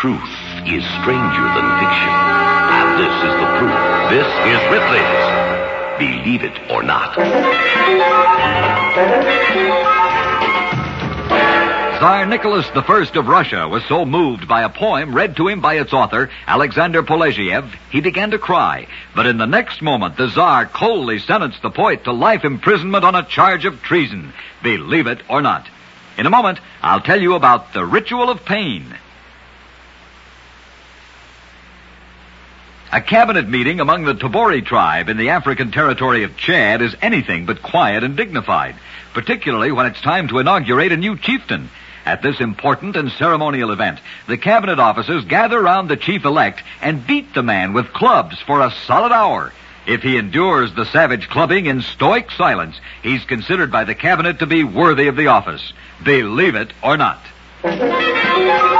Truth is stranger than fiction. And this is the proof. This is Ripley's Believe It or Not. Tsar Nicholas I of Russia was so moved by a poem read to him by its author, Alexander Poleziev, he began to cry. But in the next moment, the Tsar coldly sentenced the poet to life imprisonment on a charge of treason. Believe it or not. In a moment, I'll tell you about the ritual of pain. A cabinet meeting among the Tobori tribe in the African territory of Chad is anything but quiet and dignified, particularly when it's time to inaugurate a new chieftain. At this important and ceremonial event, the cabinet officers gather round the chief-elect and beat the man with clubs for a solid hour. If he endures the savage clubbing in stoic silence, he's considered by the cabinet to be worthy of the office. Believe it or not.